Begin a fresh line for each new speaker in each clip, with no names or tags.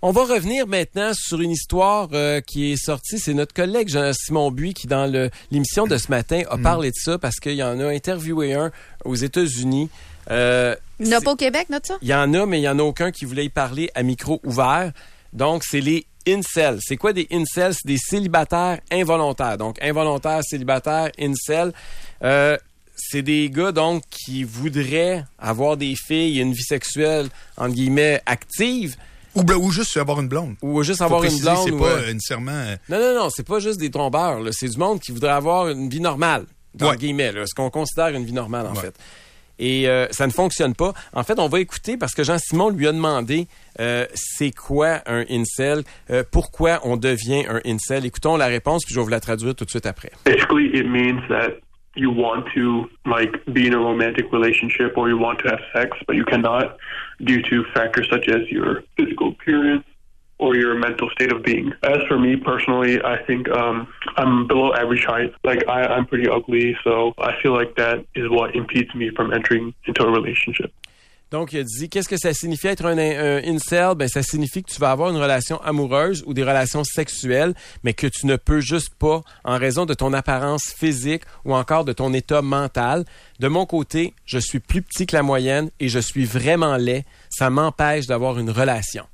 On va revenir maintenant sur une histoire qui est sortie. C'est notre collègue Jean-Simon Buis qui, dans l'émission de ce matin, a parlé de ça parce qu'il y en a interviewé un aux États-Unis.
Il n'y en a pas au Québec, notre ça?
Il y en a, mais il n'y en a aucun qui voulait y parler à micro ouvert. Donc, c'est les incels. C'est quoi des incels? C'est des célibataires involontaires. Donc, involontaires, célibataires, incels. C'est des gars, donc, qui voudraient avoir des filles et une vie sexuelle, entre guillemets, active.
Ou juste avoir une blonde.
Ou juste avoir une blonde.
C'est pas nécessairement...
Non, c'est pas juste des trombeurs. Là. C'est du monde qui voudrait avoir une vie normale, entre guillemets, là, ce qu'on considère une vie normale, en fait. Et ça ne fonctionne pas. En fait, on va écouter parce que Jean-Simon lui a demandé c'est quoi un incel, pourquoi on devient un incel. Écoutons la réponse, puis je vais vous la traduire tout de suite après.
Basically, it means that you want to be in a romantic relationship or you want to have sex, but you cannot due to factors such as your physical appearance or your mental state of being. As for me personally, I think I'm below average height. I'm pretty ugly, so I feel like that is what impedes me from entering into a relationship.
Donc, il a dit, qu'est-ce que ça signifie être un incel? Ben, ça signifie que tu vas avoir une relation amoureuse ou des relations sexuelles, mais que tu ne peux juste pas en raison de ton apparence physique ou encore de ton état mental. De mon côté, je suis plus petit que la moyenne et je suis vraiment laid. Ça m'empêche d'avoir une relation.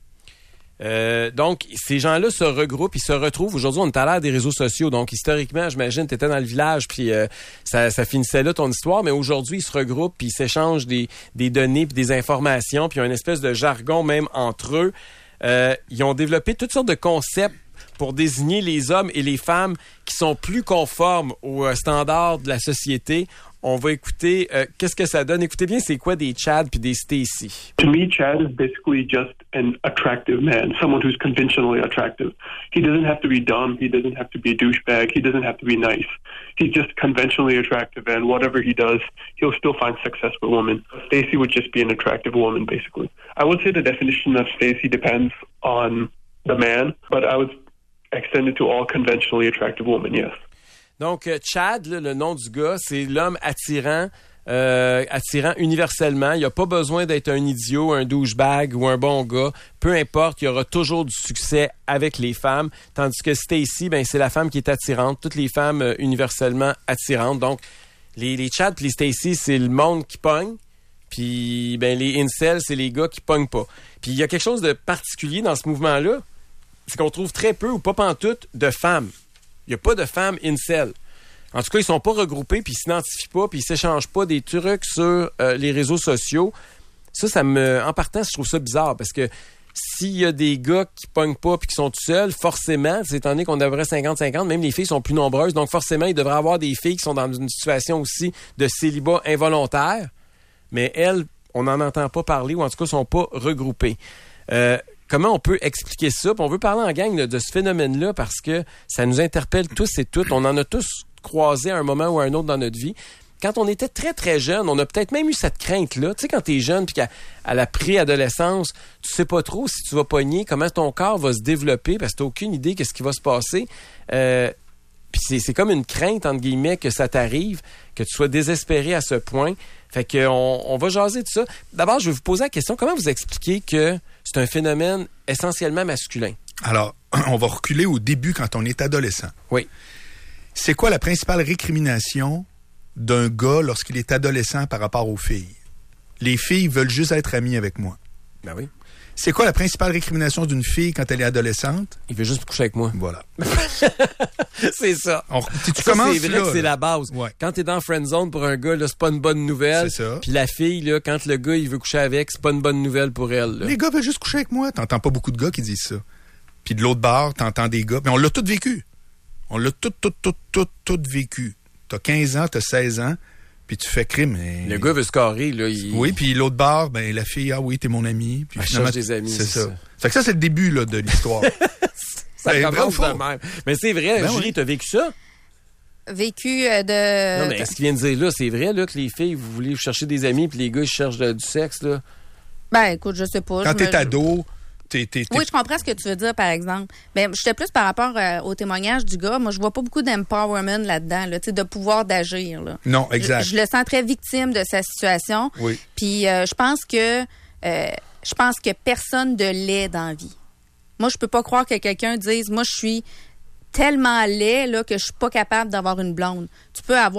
Donc, ces gens-là se regroupent, ils se retrouvent. Aujourd'hui, on est à l'ère des réseaux sociaux. Donc, historiquement, j'imagine, tu étais dans le village, puis ça finissait là ton histoire. Mais aujourd'hui, ils se regroupent, puis ils s'échangent des données, puis des informations, puis il y a une espèce de jargon même entre eux. Ils ont développé toutes sortes de concepts pour désigner les hommes et les femmes qui sont plus conformes aux standards de la société. On va écouter qu'est-ce que ça donne. Écoutez bien, c'est quoi des Chad puis des Stacy?
To me, Chad is basically just an attractive man, someone who's conventionally attractive. He doesn't have to be dumb. He doesn't have to be a douchebag. He doesn't have to be nice. He's just conventionally attractive, and whatever he does, he'll still find success with women. Stacy would just be an attractive woman, basically. I would say the definition of Stacy depends on the man, but I would extend it to all conventionally attractive women, yes.
Donc, Chad, là, le nom du gars, c'est l'homme attirant universellement. Il n'y a pas besoin d'être un idiot, un douchebag ou un bon gars. Peu importe, il y aura toujours du succès avec les femmes. Tandis que Stacy, ben, c'est la femme qui est attirante. Toutes les femmes universellement attirantes. Donc, les Chad et les Stacy, c'est le monde qui pogne. Puis, ben, les incels, c'est les gars qui pognent pas. Puis, il y a quelque chose de particulier dans ce mouvement-là. C'est qu'on trouve très peu ou pas pantoute de femmes. Il n'y a pas de femmes incel. En tout cas, ils sont pas regroupés, puis ils s'identifient pas, puis ils s'échangent pas des trucs sur les réseaux sociaux. En partant, je trouve ça bizarre, parce que s'il y a des gars qui pognent pas puis qui sont tout seuls, forcément, étant donné qu'on devrait 50-50, même les filles sont plus nombreuses, donc forcément, il devrait y avoir des filles qui sont dans une situation aussi de célibat involontaire, mais elles, on n'en entend pas parler, ou en tout cas, sont pas regroupées. Comment on peut expliquer ça? Puis on veut parler en gang de ce phénomène-là parce que ça nous interpelle tous et toutes. On en a tous croisé à un moment ou à un autre dans notre vie. Quand on était très, très jeune, on a peut-être même eu cette crainte-là. Tu sais, quand t'es jeune puis qu'à la préadolescence, tu sais pas trop si tu vas pogner, comment ton corps va se développer parce que t'as aucune idée qu'est-ce qui va se passer. Puis c'est comme une crainte, entre guillemets, que ça t'arrive, que tu sois désespéré à ce point. Fait qu'on va jaser de ça. D'abord, je vais vous poser la question, comment vous expliquez que c'est un phénomène essentiellement masculin?
Alors, on va reculer au début quand on est adolescent.
Oui.
C'est quoi la principale récrimination d'un gars lorsqu'il est adolescent par rapport aux filles? Les filles veulent juste être amies avec moi.
Ben oui.
C'est quoi la principale récrimination d'une fille quand elle est adolescente?
Il veut juste coucher avec moi.
Voilà.
C'est ça.
Tu commences
c'est vrai
là,
que c'est la base.
Ouais.
Quand t'es dans friend zone pour un gars, là, c'est pas une bonne nouvelle.
C'est ça.
Puis la fille, là, quand le gars il veut coucher avec, c'est pas une bonne nouvelle pour elle. Là.
Les gars veulent juste coucher avec moi. T'entends pas beaucoup de gars qui disent ça. Puis de l'autre bord, t'entends des gars. Mais on l'a tout vécu. On l'a tout vécu. T'as 15 ans, t'as 16 ans. Puis tu fais crime. Mais...
Le gars veut se carrer, là.
Oui, puis l'autre bord, ben la fille, ah oui, t'es mon ami. Puis
finalement, cherche des amis.
C'est ça. Fait que ça, c'est le début là, de l'histoire.
Ça commence de même. Mais c'est vrai, Julie, t'as vécu ça?
Vécu de...
Non, mais ce qu'il vient de dire là, c'est vrai là, que les filles, vous voulez chercher des amis, puis les gars, ils cherchent du sexe, là?
Ben, écoute, je sais pas.
Quand t'es ado...
Oui, je comprends ce que tu veux dire, par exemple. Ben, j'étais plus par rapport au témoignage du gars. Moi, je vois pas beaucoup d'empowerment là-dedans, là, de pouvoir d'agir. Là.
Non, exact.
Je le sens très victime de sa situation.
Oui.
Puis je pense que personne de l'est dans la vie. Moi, je peux pas croire que quelqu'un dise, moi, je suis tellement laid là, que je suis pas capable d'avoir une blonde. Tu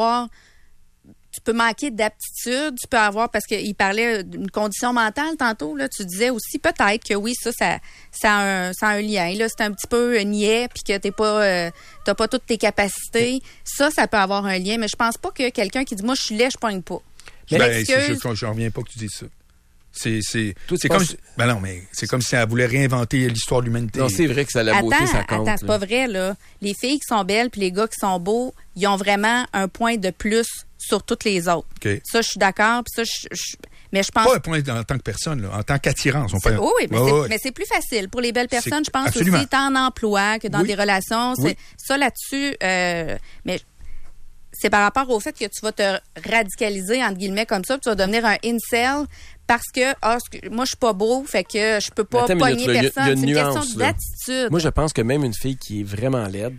peux manquer d'aptitude, tu peux avoir, parce qu'il parlait d'une condition mentale tantôt, là, tu disais aussi peut-être que oui, ça a un lien. Là, c'est un petit peu niais, puis que t'as pas toutes tes capacités. Ça peut avoir un lien, mais je pense pas que quelqu'un qui dit, moi, je suis laid, je pogne pas.
Je reviens pas que tu dises ça. C'est comme si elle voulait réinventer l'histoire de l'humanité.
Non, c'est vrai que ça la beauté, ça compte.
Attends, c'est pas vrai, là. Les filles qui sont belles puis les gars qui sont beaux, ils ont vraiment un point de plus sur toutes les autres.
Okay.
Ça, je suis d'accord. Puis ça, mais je pense...
Pas un point en tant que personne, là, en tant qu'attirance.
Oui, mais c'est plus facile. Pour les belles personnes, je pense
absolument.
aussi, tant en emploi que dans des relations.
Oui.
Ça, là-dessus... mais c'est par rapport au fait que tu vas te radicaliser, entre guillemets, comme ça, puis tu vas devenir un incel parce que moi, je suis pas beau, fait que je peux pas pogner personne. C'est une question d'attitude.
Moi, je pense que même une fille qui est vraiment laide,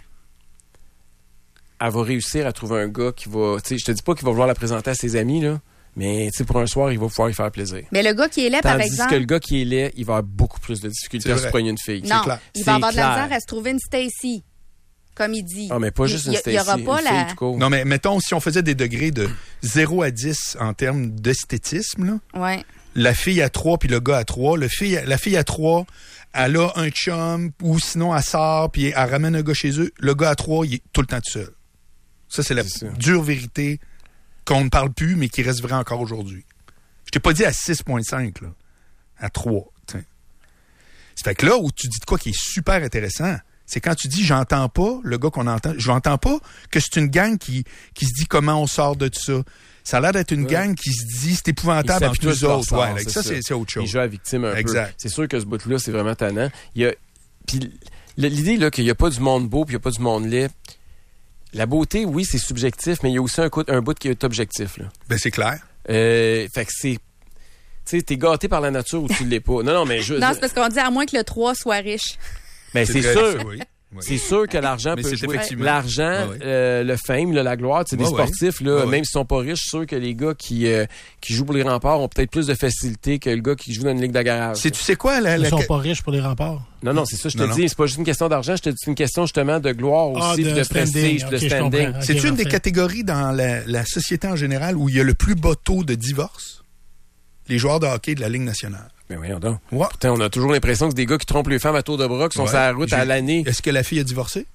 elle va réussir à trouver un gars qui va... Tu sais, je te dis pas qu'il va vouloir la présenter à ses amis, là, mais tu sais, pour un soir, il va pouvoir y faire plaisir.
Mais le gars qui est laid, par exemple...
Tandis que le gars qui est laid, il va avoir beaucoup plus de difficultés à se pogner une fille.
Non, il va avoir de la misère à se trouver une Stacy. Comme il dit.
Ah, mais pas juste une Stacy. Il y aura pas la...
Non, mais mettons, si on faisait des degrés de 0 à 10 en termes d'esthétisme, là,
ouais.
La fille à 3 puis le gars à 3, la fille à 3, elle a un chum ou sinon elle sort puis elle ramène un gars chez eux. Le gars à 3, il est tout le temps tout seul. Ça, c'est la dure vérité qu'on ne parle plus, mais qui reste vrai encore aujourd'hui. Je t'ai pas dit à 6,5, là. À 3. T'sais. Ça fait que là où tu dis de quoi qui est super intéressant, c'est quand tu dis j'entends pas le gars qu'on entend. Je n'entends pas que c'est une gang qui se dit comment on sort de tout ça. Ça a l'air d'être une gang qui se dit c'est épouvantable entre nous autres. Ouais, avec ça, c'est autre chose.
Ils jouent à la victime un
peu.
C'est sûr que ce bout-là, c'est vraiment tannant. Puis l'idée là qu'il n'y a pas du monde beau puis il n'y a pas du monde laid. La beauté, oui, c'est subjectif, mais il y a aussi un bout qui est objectif. Là.
Ben c'est clair.
Fait que c'est... Tu sais, t'es gâté par la nature ou tu l'es pas. Non, mais
non, c'est parce qu'on dit à moins que le 3 soit riche.
Ben c'est sûr.
Oui.
C'est sûr que l'argent peut jouer. L'argent, le fame, la gloire, c'est des sportifs, là, même s'ils sont pas riches, je suis sûr que les gars qui jouent pour les Remparts ont peut-être plus de facilité que le gars qui joue dans une ligue de garage.
Tu sais quoi?
Ils sont pas riches pour les Remparts.
Non, c'est ça, je te dis. C'est pas juste une question d'argent, je te dis c'est une question justement de gloire aussi, de prestige, de standing.
C'est-tu une des catégories dans la société en général où il y a le plus bas taux de divorce? Les joueurs de hockey de la Ligue nationale.
Ben voyons donc. Ouais. Putain, on a toujours l'impression que c'est des gars qui trompent les femmes à tour de bras, qui sont sur la route à l'année.
Est-ce que la fille a divorcé?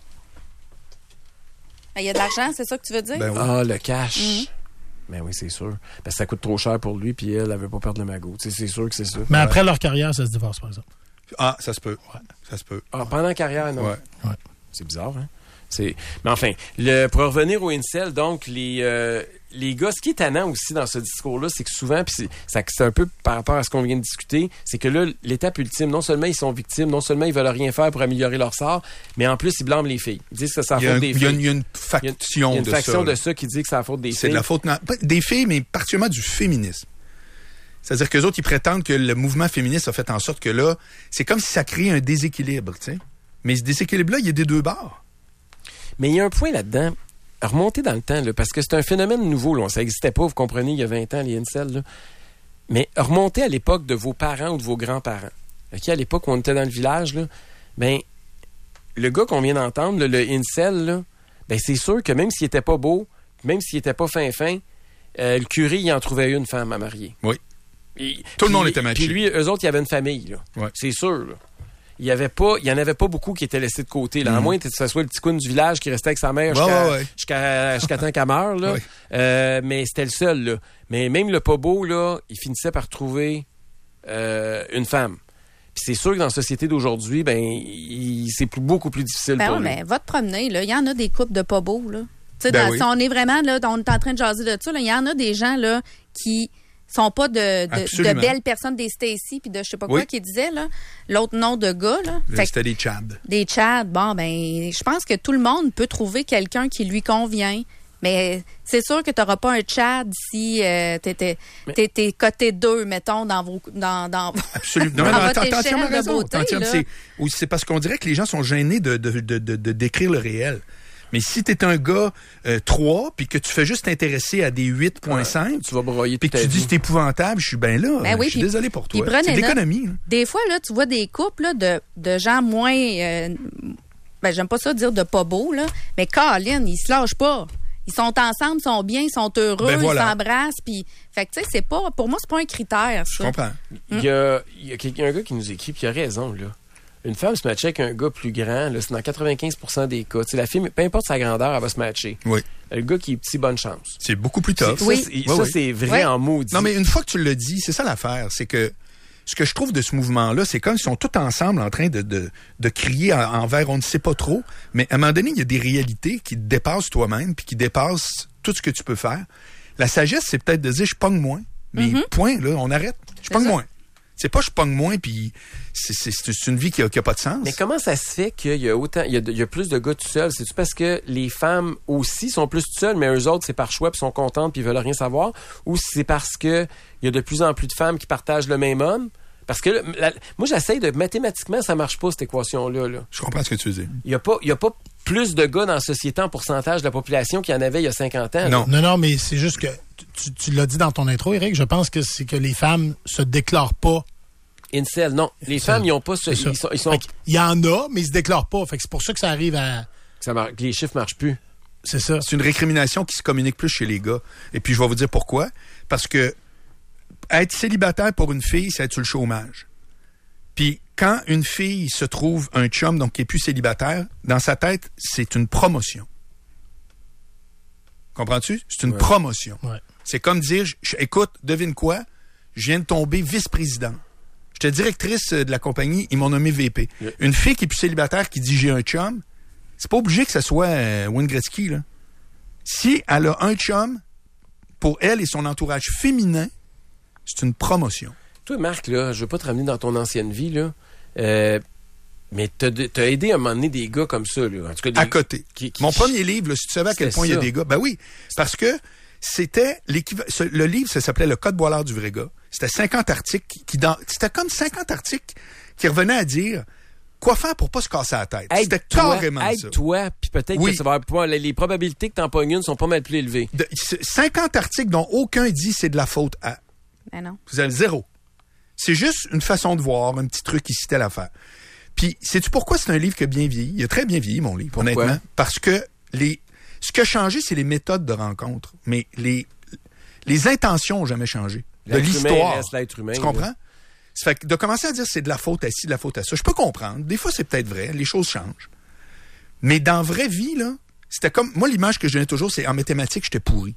Il y a de l'argent, c'est ça que tu veux dire?
Ben oui.
Ah, le cash. Ben oui, c'est sûr. Parce que ça coûte trop cher pour lui, puis elle veut pas perdre le magot. Tu sais, c'est sûr que c'est ça.
Mais après leur carrière, ça se divorce, par exemple.
Ah, ça se peut. Ouais. Ça se peut.
Ah, pendant la carrière, non?
Ouais.
C'est bizarre, hein? Mais enfin, pour revenir au incel, donc, les gars, ce qui est tannant aussi dans ce discours-là, c'est que souvent, puis c'est un peu par rapport à ce qu'on vient de discuter, c'est que là, l'étape ultime, non seulement ils sont victimes, non seulement ils veulent rien faire pour améliorer leur sort, mais en plus, ils blâment les filles. Ils disent que c'est la faute des filles.
Il y a une faction
de ça qui dit que c'est la faute des filles.
C'est de la faute des filles, mais particulièrement du féminisme. C'est-à-dire qu'eux autres, ils prétendent que le mouvement féministe a fait en sorte que là, c'est comme si ça crée un déséquilibre, tu sais. Mais ce déséquilibre-là, il y a des deux bords.
Mais il y a un point là-dedans, à remonter dans le temps, là, parce que c'est un phénomène nouveau. Là, ça n'existait pas, vous comprenez, il y a 20 ans, les incels. Là. Mais remonter à l'époque de vos parents ou de vos grands-parents. Okay, à l'époque où on était dans le village, là, ben, le gars qu'on vient d'entendre, là, le incel, là, ben, c'est sûr que même s'il n'était pas beau, même s'il n'était pas fin, le curé, il en trouvait une femme à marier.
Oui. Tout le monde était matché.
Puis lui, eux autres, il y avait une famille. Là.
Ouais.
C'est sûr. Là. Il y en avait pas beaucoup qui étaient laissés de côté. Là. À moins que ce soit le petit coin du village qui restait avec sa mère jusqu'à temps qu'elle meure. Là. Mais c'était le seul. Là. Mais même le pas beau, là, il finissait par trouver une femme. Puis c'est sûr que dans la société d'aujourd'hui, c'est beaucoup plus difficile pour lui.
Mais va te promener. Il y en a des couples de pas beaux. Là. Si on est vraiment là, on est en train de jaser de ça, il y en a des gens là qui sont pas de belles personnes, des Stacy puis de je sais pas quoi qui disait là, l'autre nom de gars là.
C'était des Chads.
Des Chads. Bon je pense que tout le monde peut trouver quelqu'un qui lui convient. Mais c'est sûr que tu n'auras pas un Chad si t'es coté 2, mettons, dans
Absolument.
votre échelle de beauté.
C'est parce qu'on dirait que les gens sont gênés de décrire le réel. Mais si t'es un gars 3, puis que tu fais juste t'intéresser à des 8.5,
tu vas broyer
puis que tu dis c'est épouvantable, je suis bien là.
Ben oui,
je suis désolé pour toi.
prenez
C'est de l'économie. Hein.
Des fois, là, tu vois des couples là, de gens moins... j'aime pas ça dire de pas beaux, là, mais Colin, ils se lâchent pas. Ils sont ensemble, ils sont bien, ils sont heureux,
Ben voilà.
ils s'embrassent, puis... Fait que, tu sais, c'est pas... Pour moi, c'est pas un critère, ça.
Je comprends.
Il y a un gars qui nous écrit, puis il a raison, là. Une femme se matche avec un gars plus grand, là, c'est dans 95% des cas. Tu sais, la fille, peu importe sa grandeur, elle va se matcher.
Oui.
Le gars qui est petit, bonne chance.
C'est beaucoup plus tough.
Ça, c'est vrai en maudit.
Non, mais une fois que tu l'as dit, c'est ça l'affaire. C'est que ce que je trouve de ce mouvement-là, c'est comme ils sont tous ensemble en train de crier envers on ne sait pas trop. Mais à un moment donné, il y a des réalités qui te dépassent toi-même puis qui dépassent tout ce que tu peux faire. La sagesse, c'est peut-être de dire je pogne moins. Mais point, là, on arrête. Je pogne moins. C'est pas je pogne moins puis c'est une vie qui a pas de sens.
Mais comment ça se fait qu'il y a autant, il y a plus de gars tout seuls? C'est-tu parce que les femmes aussi sont plus tout seules, mais eux autres, c'est par choix puis sont contentes puis ils veulent rien savoir? Ou c'est parce que il y a de plus en plus de femmes qui partagent le même homme? Parce que moi, j'essaye de... Mathématiquement, ça marche pas, cette équation-là. Là.
Je comprends ce que tu veux dire.
Il y a pas plus de gars dans la société en pourcentage de la population qu'il y en avait il y a 50 ans.
Non.
Non, mais c'est juste que tu l'as dit dans ton intro, Éric, je pense que c'est que les femmes se déclarent pas.
Incel, non. Les femmes, ils ont pas... Ils sont...
Il y en a, mais ils se déclarent pas. Fait que c'est pour ça que ça arrive à...
que les chiffres marchent plus.
C'est ça.
C'est une récrimination qui se communique plus chez les gars. Et puis, je vais vous dire pourquoi. Parce que être célibataire pour une fille, c'est être sur le chômage. Puis, quand une fille se trouve un chum, donc qui est plus célibataire, dans sa tête, c'est une promotion. Comprends-tu? C'est une promotion.
Ouais.
C'est comme dire, écoute, devine quoi? Je viens de tomber vice-président. J'étais directrice de la compagnie, ils m'ont nommé VP. Yeah. Une fille qui est plus célibataire qui dit j'ai un chum, c'est pas obligé que ce soit Wayne Gretzky, là. Si elle a un chum, pour elle et son entourage féminin, c'est une promotion.
Toi, Marc, là, je veux pas te ramener dans ton ancienne vie, là, mais t'as aidé à un moment donné des gars comme ça, là. En tout cas,
à côté. Mon premier livre, là, si tu savais à quel point il y a des gars, ben oui, parce que c'était le livre, ça s'appelait Le Code Boilard du vrai gars. C'était 50 articles c'était comme 50 articles qui revenaient à dire quoi faire pour pas se casser la tête. C'était carrément ça.
Aide-toi, puis peut-être que ça va pouvoir, les probabilités que t'en pognes une sont pas mal plus élevées.
50 articles dont aucun dit c'est de la faute à.
Ben non.
Vous avez zéro. C'est juste une façon de voir, un petit truc ici, telle affaire. Puis, sais-tu pourquoi c'est un livre qui a bien vieilli? Il a très bien vieilli, mon livre,
pourquoi?
Honnêtement. Parce que ce qui a changé, c'est les méthodes de rencontre. Mais les intentions n'ont jamais changé. De l'histoire.
L'être humain,
tu comprends? Ça fait que de commencer à dire c'est de la faute à ci, de la faute à ça, je peux comprendre. Des fois, c'est peut-être vrai. Les choses changent. Mais dans la vraie vie, là, c'était comme... Moi, l'image que je donnais toujours, c'est en mathématiques, j'étais pourri.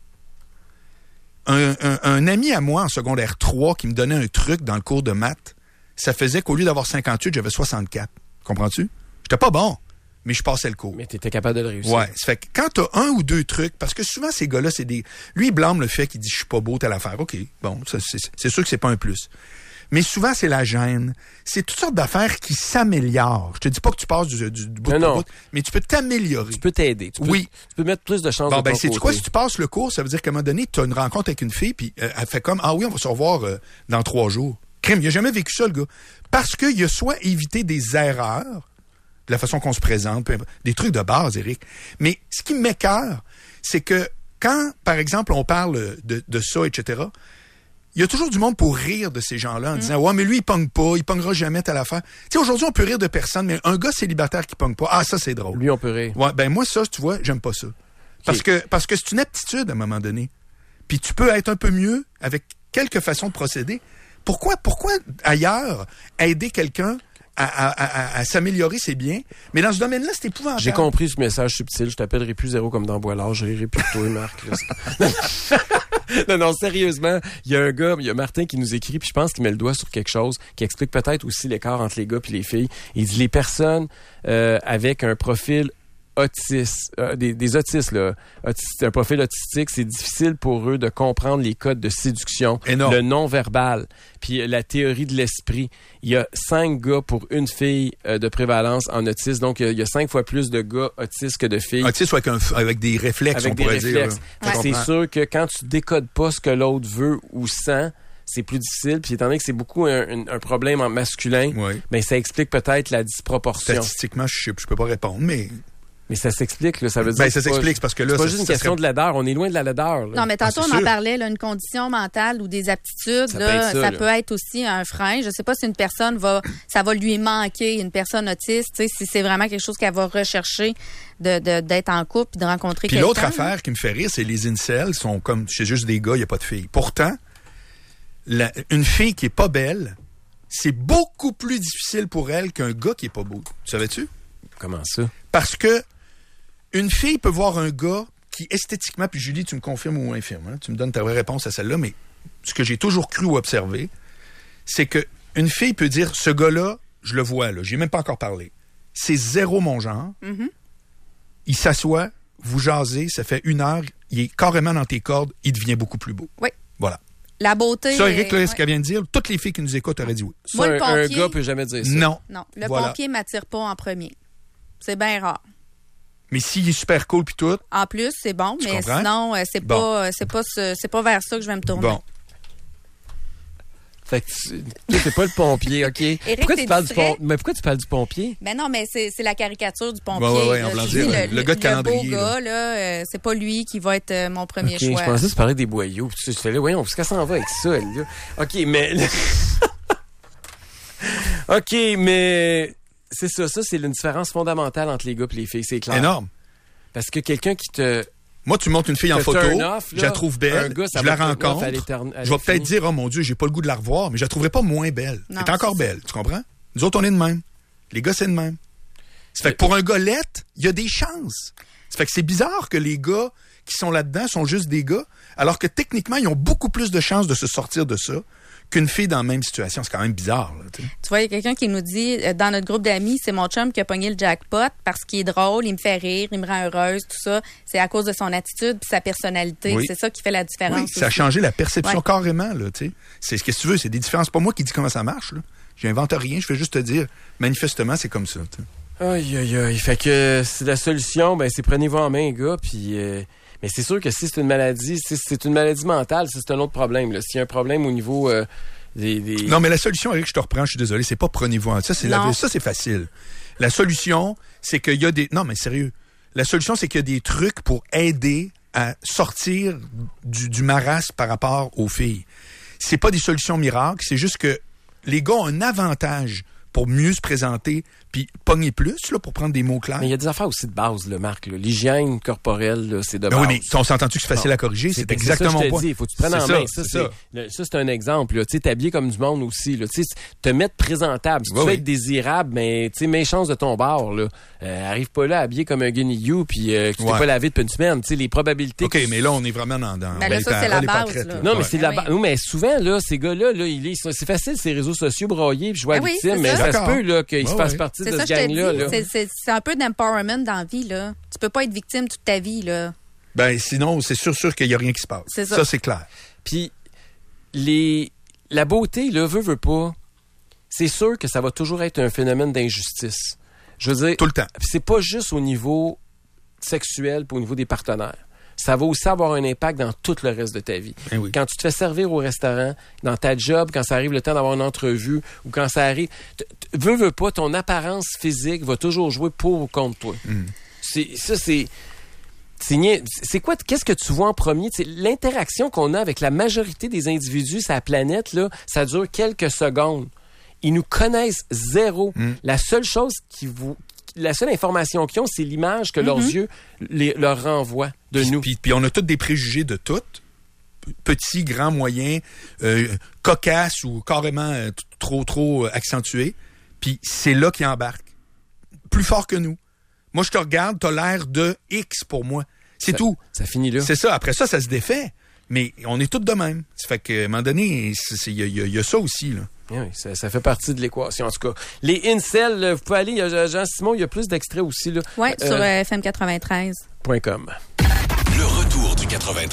Un ami à moi en secondaire 3 qui me donnait un truc dans le cours de maths, ça faisait qu'au lieu d'avoir 58, j'avais 64. Comprends-tu? J'étais pas bon, mais je passais le cours.
Mais t'étais capable de le réussir.
Ouais. Ça fait que quand t'as un ou deux trucs, parce que souvent ces gars-là, c'est des... Lui, il blâme le fait qu'il dit « je suis pas beau, telle affaire ». OK, bon, c'est sûr que c'est pas un plus. Mais souvent, c'est la gêne. C'est toutes sortes d'affaires qui s'améliorent. Je te dis pas que tu passes du bout de bout, mais tu peux t'améliorer.
Tu peux t'aider. Tu peux mettre plus de chances de ton côté.
Sais-tu quoi? Si tu passes le cours, ça veut dire qu'à un moment donné, tu as une rencontre avec une fille, puis elle fait comme « Ah oui, on va se revoir dans 3 jours ». Crime, il a jamais vécu ça, le gars. Parce qu'il a soit évité des erreurs, de la façon qu'on se présente, des trucs de base, Éric. Mais ce qui m'écoeure, c'est que quand, par exemple, on parle de ça, etc., il y a toujours du monde pour rire de ces gens-là en disant « Ouais, mais lui, il pogne pas, il pognera jamais telle affaire. » Tu sais, aujourd'hui, on peut rire de personne, mais un gars célibataire qui pogne pas, ah, ça, c'est drôle.
Lui, on peut rire.
Ouais, ben moi, ça, tu vois, j'aime pas ça. Okay. Parce que c'est une aptitude à un moment donné. Puis tu peux être un peu mieux avec quelques façons de procéder. Pourquoi ailleurs aider quelqu'un à s'améliorer, c'est bien, mais dans ce domaine-là, c'est épouvantable.
J'ai compris ce message subtil. Je t'appellerai plus zéro comme dans Boilard. Je rirai plus de toi, Marc. Non, sérieusement, il y a un gars, il y a Martin qui nous écrit, puis je pense qu'il met le doigt sur quelque chose qui explique peut-être aussi l'écart entre les gars et les filles. Il dit les personnes avec un profil autistes, des autistes, là, un profil autistique, c'est difficile pour eux de comprendre les codes de séduction, le non-verbal, puis la théorie de l'esprit. Il y a 5 gars pour une fille de prévalence en autisme, donc il y a 5 fois plus de gars autistes que de filles.
Autistes avec des réflexes, on pourrait dire.
C'est sûr que quand tu décodes pas ce que l'autre veut ou sent, c'est plus difficile. Puis étant donné que c'est beaucoup un problème en masculin, ben ça explique peut-être la disproportion.
Statistiquement, je peux pas répondre, mais...
Mais ça s'explique, là. Ça veut dire.
Ben, ça s'explique parce que là,
c'est pas juste une question de laideur. On est loin de la laideur, là.
Non, mais tantôt,
c'est
on en
sûr.
parlait, là, une condition mentale ou des aptitudes,
Ça
là,
peut être ça,
ça
là.
peut être aussi un frein. Je sais pas si une personne ça va lui manquer, une personne autiste, tu sais, si c'est vraiment quelque chose qu'elle va rechercher d'être en couple, de rencontrer
Puis
quelqu'un.
l'autre affaire qui me fait rire, c'est les incels sont comme, c'est juste des gars, il n'y a pas de filles. Pourtant, une fille qui est pas belle, c'est beaucoup plus difficile pour elle qu'un gars qui est pas beau. Tu savais-tu?
Comment ça?
Parce que une fille peut voir un gars qui esthétiquement, puis Julie, tu me confirmes ou infirmes, hein? Tu me donnes ta vraie réponse à celle-là, mais ce que j'ai toujours cru ou observé, c'est que une fille peut dire, ce gars-là, je le vois, là, j'ai même pas encore parlé. C'est zéro mon genre.
Mm-hmm.
Il s'assoit, vous jasez, ça fait 1 heure, il est carrément dans tes cordes, il devient beaucoup plus beau.
Oui.
Voilà.
La beauté.
Ça, Eric, là,
ouais.
ce qu'elle vient de dire, toutes les filles qui nous écoutent auraient dit oui.
Ça,
Moi, le
un
pompier-
gars peut jamais dire ça.
Non.
Non, le
Voilà.
pompier m'attire pas en premier. C'est bien rare.
Mais s'il est super cool puis tout,
En plus, c'est bon,
Tu
mais
comprends?
sinon, c'est
Bon.
pas vers ça que je vais me tourner.
bon.
Fait que toi, t'es pas le pompier, OK? Pourquoi
t'es
tu parles
distrait?
mais pourquoi tu parles du pompier?
Ben non, mais c'est la caricature du pompier.
Ouais,
là.
on va
Je
dire,
dis,
le gars de calendrier,
beau gars, là, c'est pas lui qui va être mon premier
OK,
choix.
je pensais que tu parlais des boyaux. Puis tu fais là, voyons, parce qu'elle s'en va avec ça, elle, là. OK, mais... OK, mais... C'est ça, c'est une différence fondamentale entre les gars et les filles, c'est clair.
Énorme.
Parce que quelqu'un qui te...
Moi, tu montes une fille en
te
photo,
turn off, là,
je la trouve
un
belle,
gars, ça
je la
va te turn off
rencontre,
à l'éternel- à
je vais peut-être
l'infini.
dire, oh mon Dieu, j'ai pas le goût de la revoir, mais je la trouverai pas moins belle.
Non,
Elle est encore
c'est ça.
belle, tu comprends? Nous autres, on est de même. Les gars, c'est de même. Ça fait que pour un gars lettre, il y a des chances. Ça fait que c'est bizarre que les gars qui sont là-dedans sont juste des gars, alors que techniquement, ils ont beaucoup plus de chances de se sortir de ça qu'une fille dans la même situation. C'est quand même bizarre, là, tu sais.
Tu vois, il y a quelqu'un qui nous dit, dans notre groupe d'amis, c'est mon chum qui a pogné le jackpot parce qu'il est drôle, il me fait rire, il me rend heureuse, tout ça. C'est à cause de son attitude puis sa personnalité.
Oui.
C'est ça qui fait la différence.
Oui, ça a
aussi.
changé la perception
Ouais.
carrément, là, tu sais. C'est ce que tu veux, c'est des différences. C'est pas moi qui dis comment ça marche, là. J'invente rien, je fais juste te dire, manifestement, c'est comme ça, tu sais.
Aïe, aïe, aïe. Fait que c'est la solution, ben c'est prenez-vous en main, gars, puis... mais c'est sûr que si c'est une maladie, si c'est une maladie mentale, c'est un autre problème, là. S'il y a un problème au niveau des...
Non, mais la solution, Eric, je te reprends, je suis désolé, c'est pas prenez-vous en... Ça, c'est facile. La solution, c'est qu'il y a des... Non, mais sérieux. La solution, c'est qu'il y a des trucs pour aider à sortir du marasme par rapport aux filles. C'est pas des solutions miracles, c'est juste que les gars ont un avantage pour mieux se présenter, puis pogner plus, là, pour prendre des mots clairs.
Mais il y a des affaires aussi de base, là, Marc. Là. L'hygiène corporelle, là, c'est de
Ben
base.
oui, mais on s'entend-tu que c'est facile à corriger? C'est exactement
ça,
mon
je te
point.
dis. Il faut que tu te prennes en
C'est
main.
ça,
Ça, c'est un exemple. Tu sais, t'habiller comme du monde aussi. Là. Tu sais, te mettre présentable. Si tu veux être désirable, mais tu sais, mes chances de ton bord, là, arrive pas là habillé comme un guenillou, puis que tu t'es pas lavé depuis une semaine. Tu sais, les probabilités.
OK, mais là, on est vraiment dans
Ben là, ça, c'est la base, là.
Non, mais c'est de la
Oui.
base. Oui, mais souvent, là, ces gars-là, là, c'est facile, ces réseaux sociaux broyés, puis jouer à
Ben oui,
victime,
c'est
mais
ça.
ça se
D'accord.
peut, là, qu'ils se
Ouais,
fassent
ouais.
partie
C'est
de
ça
ce
que je te
gang-là,
dis.
là.
C'est un peu d'empowerment dans la vie, là. Tu peux pas être victime toute ta vie, là.
Ben, sinon, c'est sûr qu'il y a rien qui se passe.
C'est ça.
Ça, c'est clair.
Puis la beauté, là, veut pas, c'est sûr que ça va toujours être un phénomène d'injustice. Je veux dire,
Tout le temps.
c'est pas juste au niveau sexuel, puis au niveau des partenaires. Ça va aussi avoir un impact dans tout le reste de ta vie.
Ben oui.
Quand tu te fais servir au restaurant, dans ta job, quand ça arrive le temps d'avoir une entrevue, ou quand ça arrive... Veux pas, ton apparence physique va toujours jouer pour ou contre toi. C'est quoi, qu'est-ce que tu vois en premier? T'sais, l'interaction qu'on a avec la majorité des individus sur la planète, là, ça dure quelques secondes. Ils nous connaissent zéro. La seule chose la seule information qu'ils ont, c'est l'image que leurs yeux leur renvoient de nous.
Puis on a tous des préjugés de tout. Petits, grands, moyens, cocasses ou carrément trop accentués. Puis c'est là qu'ils embarquent. Plus fort que nous. Moi, je te regarde, t'as l'air de X pour moi. C'est tout.
Ça finit là.
C'est ça. Après ça se défait. Mais on est tous de même. Ça fait qu'à un moment donné, il y a ça aussi, là.
Oui, ça fait partie de l'équation, en tout cas. Les incels, vous pouvez aller, Jean-Simon, il y a plus d'extraits aussi, là.
Oui, sur FM 93.
.com.
Le retour du 93.